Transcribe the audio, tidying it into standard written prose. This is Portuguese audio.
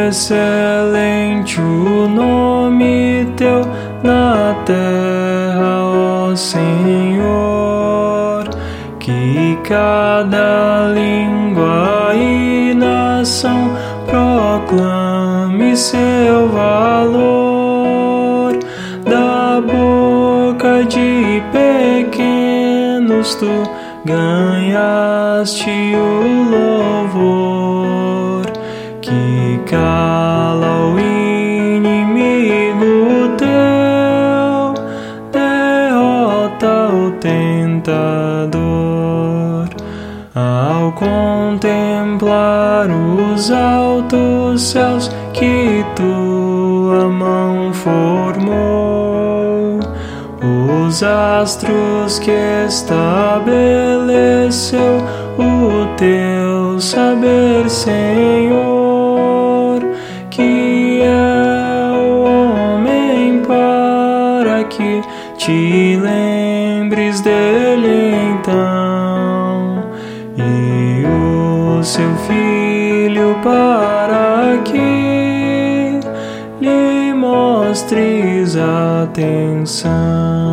excelente o nome Teu na terra, ó Senhor. Que cada língua e nação proclame seu valor. Da boca de pequenos Tu ganhaste o louvor, que cala o inimigo Teu, derrota o tentador. Ao contemplar os altos céus que Tua mão formou, os astros que estabeleceu o Teu saber, Senhor, que é o homem para que Te lembres dele então, e o Seu Filho para que lhe mostres atenção.